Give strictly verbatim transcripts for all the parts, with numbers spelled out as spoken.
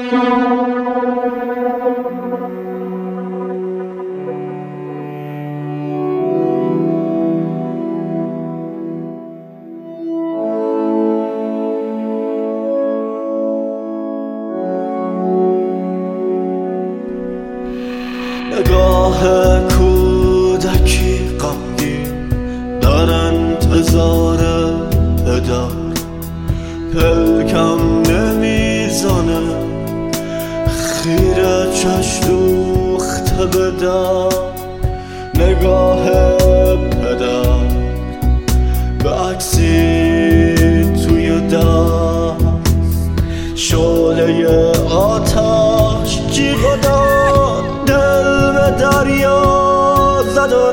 نگاه کودکی غمگین در انتظار پدر، پلکم نمیزنه خیره چشم دوخته به در. نگاه پدر به عکسی توی دست، شعله آتش جیغ داد، دل به دریا زد و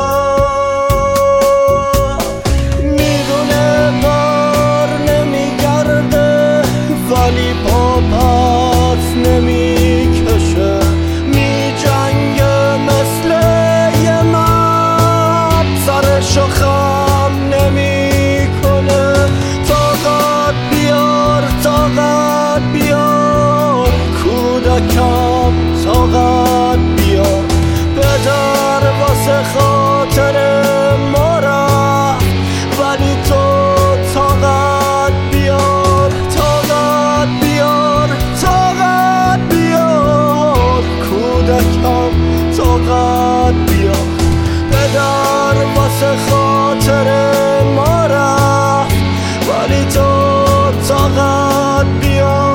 رفت. میدونه بر نمیگرده ولی پا پس نمیکشه، میجنگه مثل یه مرد، سرشو خم نمیکنه. طاقت بیار طاقت بیار کودکم، طاقت بیار. پدر واسه خاطر ما رفت ولی تو طاقت بیار، طاقت بیار طاقت بیار کودکم، طاقت بیار. پدر واسه خاطر ما رفت ولی تو طاقت بیار.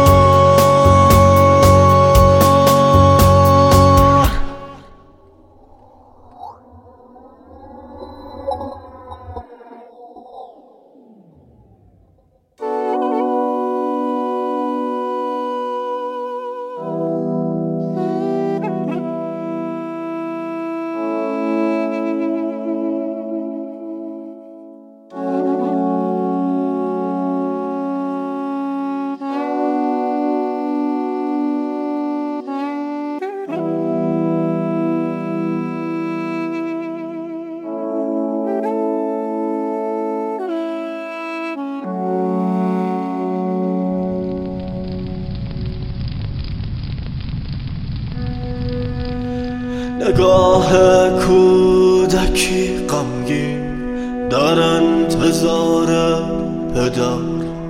نگاه کودکی غمگین در انتظار پدر،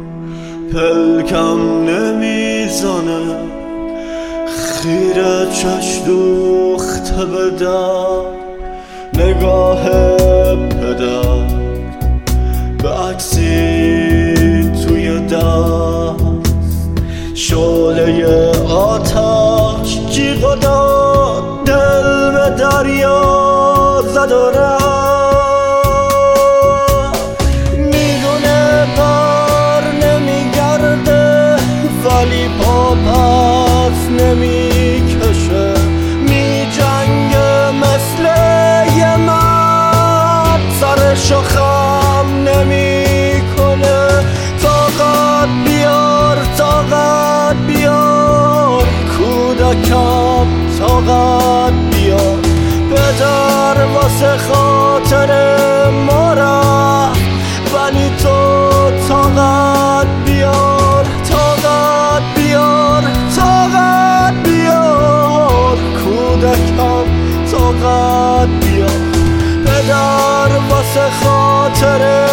پلکم نمیزنه خیره چشم دوخته به در. نگاه پدر به عکسی توی دست، شعله آتش جیغ داد، دل به دریا زد و رفت. میدونه بر نمیگرده ولی پا پس نمیکشه، میجنگه مثل یه مرد، سرشو خم نمیکنه. طاقت بیار طاقت بیار کودکم، طاقت بیار. پدر واسه خاطر ما رفت ولی تو طاقت بیار، طاقت بیار طاقت بیار کودکم، طاقت بیار. پدر واسه خاطر